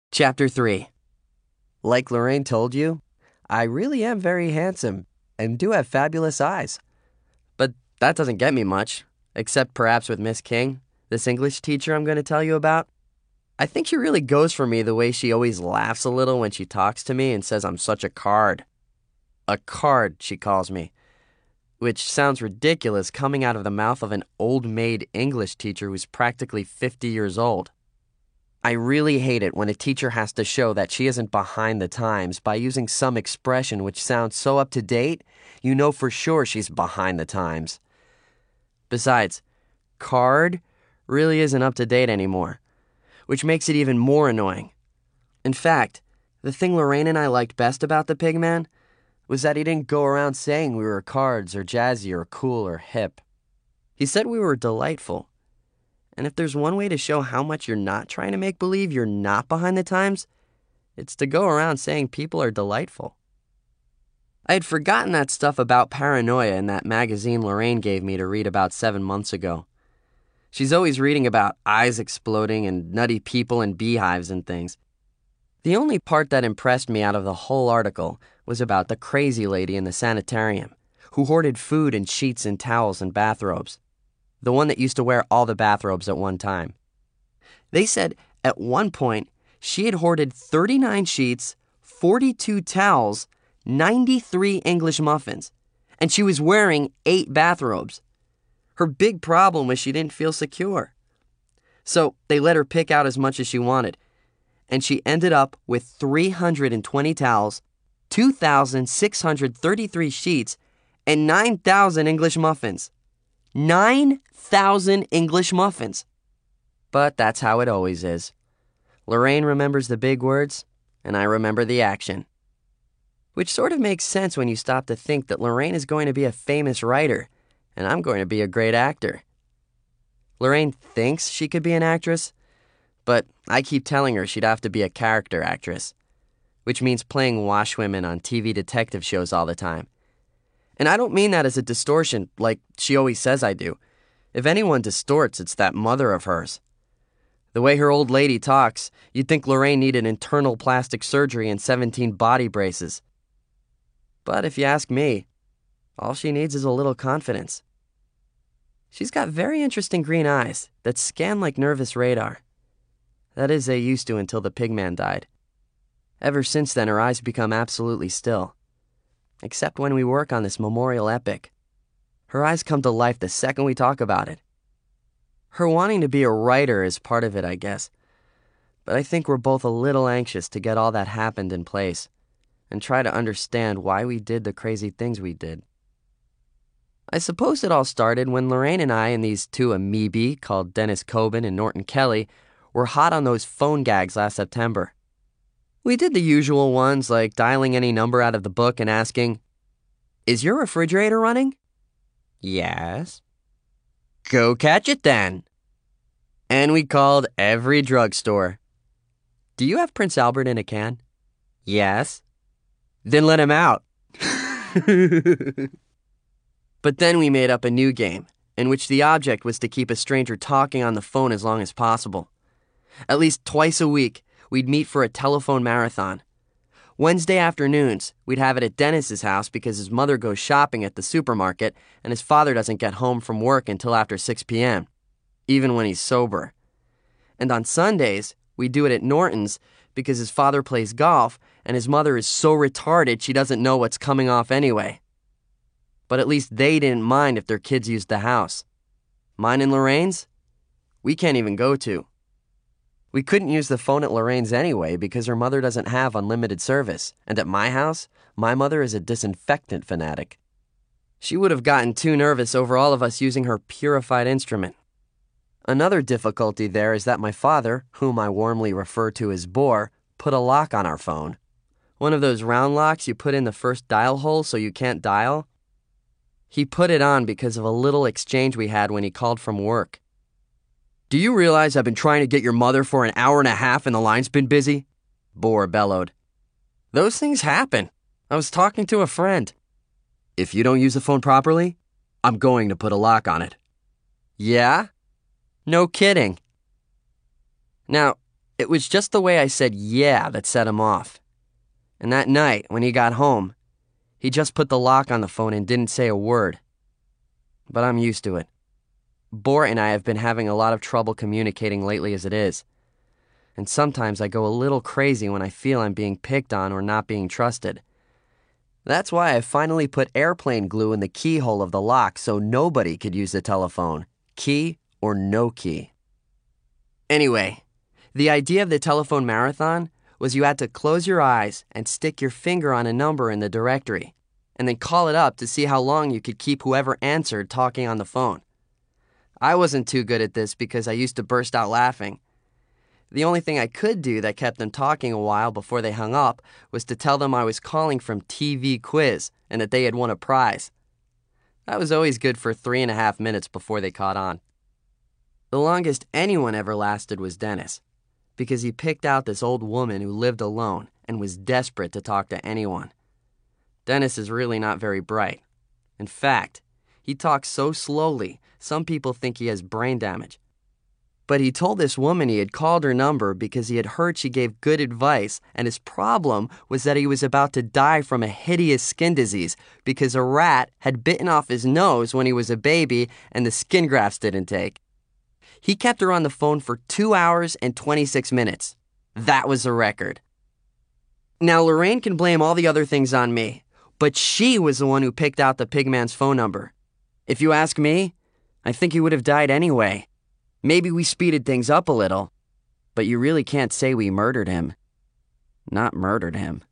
Chapter 3. Like Lorraine told you, I really am very handsome and do have fabulous eyes. But that doesn't get me much, except perhaps with Miss King, this English teacher I'm going to tell you about. I think she really goes for me the way she always laughs a little when she talks to me and says I'm such a card. A card, she calls me, which sounds ridiculous coming out of the mouth of an old maid English teacher who's practically 50 years old. I really hate it when a teacher has to show that she isn't behind the times by using some expression which sounds so up to date, you know for sure she's behind the times. Besides, card really isn't up to date anymore, which makes it even more annoying. In fact, the thing Lorraine and I liked best about the Pigman was that he didn't go around saying we were cards or jazzy or cool or hip. He said we were delightful. And if there's one way to show how much you're not trying to make believe you're not behind the times, it's to go around saying people are delightful. I had forgotten that stuff about paranoia in that magazine Lorraine gave me to read about 7 months ago. She's always reading about eyes exploding and nutty people in beehives and things. The only part that impressed me out of the whole article was about the crazy lady in the sanitarium who hoarded food and sheets and towels and bathrobes. The one that used to wear all the bathrobes at one time. They said at one point she had hoarded 39 sheets, 42 towels, 93 English muffins, and she was wearing 8 bathrobes. Her big problem was she didn't feel secure. So they let her pick out as much as she wanted, and she ended up with 320 towels, 2,633 sheets, and 9,000 English muffins. 9,000 English muffins. But that's how it always is. Lorraine remembers the big words, and I remember the action. Which sort of makes sense when you stop to think that Lorraine is going to be a famous writer, and I'm going to be a great actor. Lorraine thinks she could be an actress, but I keep telling her she'd have to be a character actress, which means playing washwomen on TV detective shows all the time. And I don't mean that as a distortion, like she always says I do. If anyone distorts, it's that mother of hers. The way her old lady talks, you'd think Lorraine needed internal plastic surgery and 17 body braces. But if you ask me, all she needs is a little confidence. She's got very interesting green eyes that scan like nervous radar. That is, they used to until the Pigman died. Ever since then, her eyes become absolutely still. Except when we work on this memorial epic. Her eyes come to life the second we talk about it. Her wanting to be a writer is part of it, I guess. But I think we're both a little anxious to get all that happened in place and try to understand why we did the crazy things we did. I suppose it all started when Lorraine and I and these two amoebae called Dennis Coben and Norton Kelly were hot on those phone gags last September. We did the usual ones like dialing any number out of the book and asking, "Is your refrigerator running?" "Yes." "Go catch it then." And we called every drugstore. "Do you have Prince Albert in a can?" "Yes." "Then let him out." But then we made up a new game, in which the object was to keep a stranger talking on the phone as long as possible. At least twice a week, we'd meet for a telephone marathon. Wednesday afternoons, we'd have it at Dennis's house because his mother goes shopping at the supermarket and his father doesn't get home from work until after 6 p.m., even when he's sober. And on Sundays, we'd do it at Norton's because his father plays golf and his mother is so retarded she doesn't know what's coming off anyway. But at least they didn't mind if their kids used the house. Mine and Lorraine's? We can't even go to. We couldn't use the phone at Lorraine's anyway because her mother doesn't have unlimited service, and at my house, my mother is a disinfectant fanatic. She would have gotten too nervous over all of us using her purified instrument. Another difficulty there is that my father, whom I warmly refer to as Boar, put a lock on our phone. One of those round locks you put in the first dial hole so you can't dial. He put it on because of a little exchange we had when he called from work. "Do you realize I've been trying to get your mother for an hour and a half and the line's been busy?" Boar bellowed. "Those things happen. I was talking to a friend." "If you don't use the phone properly, I'm going to put a lock on it." "Yeah? No kidding." Now, It was just the way I said yeah that set him off. And that night, when he got home, he just put the lock on the phone and didn't say a word. But I'm used to it. Bort and I have been having a lot of trouble communicating lately as it is. And sometimes I go a little crazy when I feel I'm being picked on or not being trusted. That's why I finally put airplane glue in the keyhole of the lock so nobody could use the telephone, key or no key. Anyway, the idea of the telephone marathon was you had to close your eyes and stick your finger on a number in the directory, and then call it up to see how long you could keep whoever answered talking on the phone. I wasn't too good at this because I used to burst out laughing. The only thing I could do that kept them talking a while before they hung up was to tell them I was calling from TV Quiz and that they had won a prize. That was always good for 3.5 minutes before they caught on. The longest anyone ever lasted was Dennis, because he picked out this old woman who lived alone and was desperate to talk to anyone. Dennis is really not very bright. In fact, he talks so slowly, some people think he has brain damage. But he told this woman he had called her number because he had heard she gave good advice, and his problem was that he was about to die from a hideous skin disease because a rat had bitten off his nose when he was a baby and the skin grafts didn't take. He kept her on the phone for 2 hours and 26 minutes. That was a record. Now, Lorraine can blame all the other things on me, but she was the one who picked out the pigman's phone number. If you ask me, I think he would have died anyway. Maybe we speeded things up a little, but you really can't say we murdered him. Not murdered him.